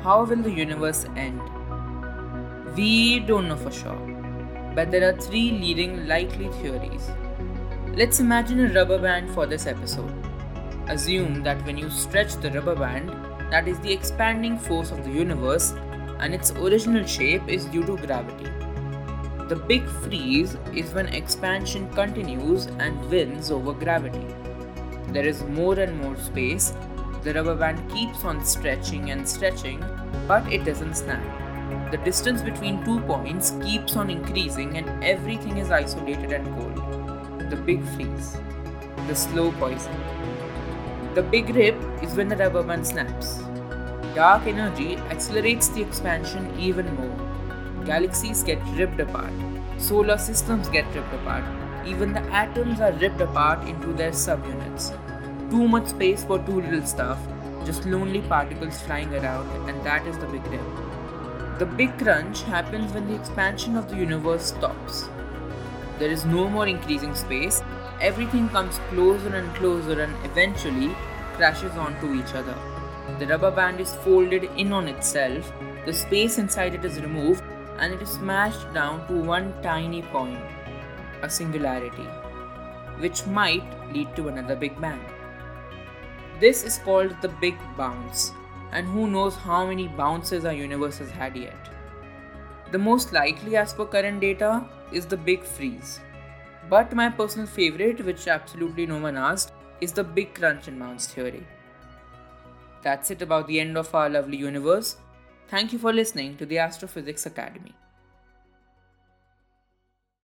How will the universe end? We don't know for sure, but there are three leading likely theories. Let's imagine a rubber band for this episode. Assume that when you stretch the rubber band, that is the expanding force of the universe, and its original shape is due to gravity. The big freeze is when expansion continues and wins over gravity. There is more and more space, the rubber band keeps on stretching and stretching, but it doesn't snap. The distance between 2 points keeps on increasing and everything is isolated and cold. The big freeze. The slow poison. The big rip is when the rubber band snaps. Dark energy accelerates the expansion even more. Galaxies get ripped apart. Solar systems get ripped apart. Even the atoms are ripped apart into their subunits. Too much space for too little stuff, just lonely particles flying around, and that is the big rip. The big crunch happens when the expansion of the universe stops. There is no more increasing space, everything comes closer and closer and eventually crashes onto each other. The rubber band is folded in on itself, the space inside it is removed, and it is smashed down to one tiny point, a singularity, which might lead to another Big Bang. This is called the Big Bounce, and who knows how many bounces our universe has had yet. The most likely, as per current data, is the Big Freeze. But my personal favorite, which absolutely no one asked, is the Big Crunch and Bounce theory. That's it about the end of our lovely universe. Thank you for listening to the Astrophysics Academy.